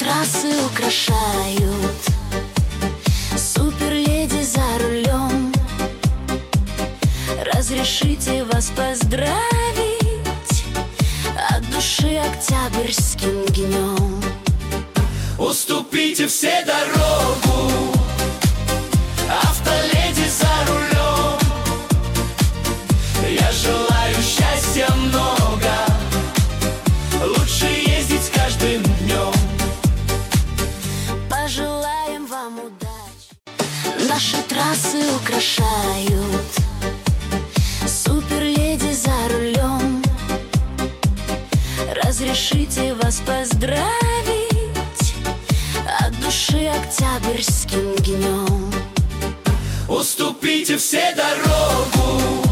трассы украшают суперледи за рулем. Разрешите вас поздравить от души октябрьским днем. Уступите все дорогу, автоледи за рулем. Я желаю счастья много, лучше ездить каждым днем. Пожелаем вам удачи. Наши трассы украшают суперледи за рулем. Разрешите вас поздравить от души октябрьским днем. Уступите все дорогу,